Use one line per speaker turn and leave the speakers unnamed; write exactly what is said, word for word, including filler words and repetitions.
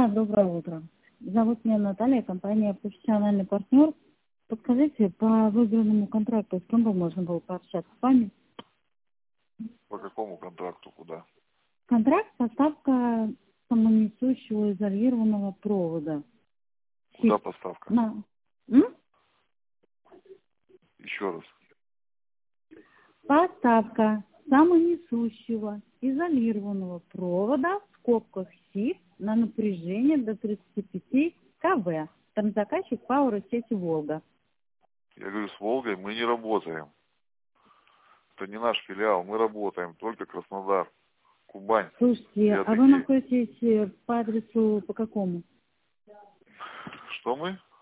Да, доброе утро. Зовут меня Наталья, компания «Профессиональный партнер». Подскажите, по выигранному контракту с кем бы можно было пообщаться с вами?
По какому контракту, куда?
Контракт — поставка самонесущего изолированного провода.
Куда
Сеть.
поставка?
На... М?
Еще раз.
Поставка самонесущего изолированного провода в скобках СИП на напряжение до тридцати пяти киловатт. Там заказчик Power сети «Волга».
Я говорю, с Волгой мы не работаем. Это не наш филиал, мы работаем только Краснодар, Кубань.
Слушайте, а вы
Языки.
находитесь по адресу по какому?
Что мы?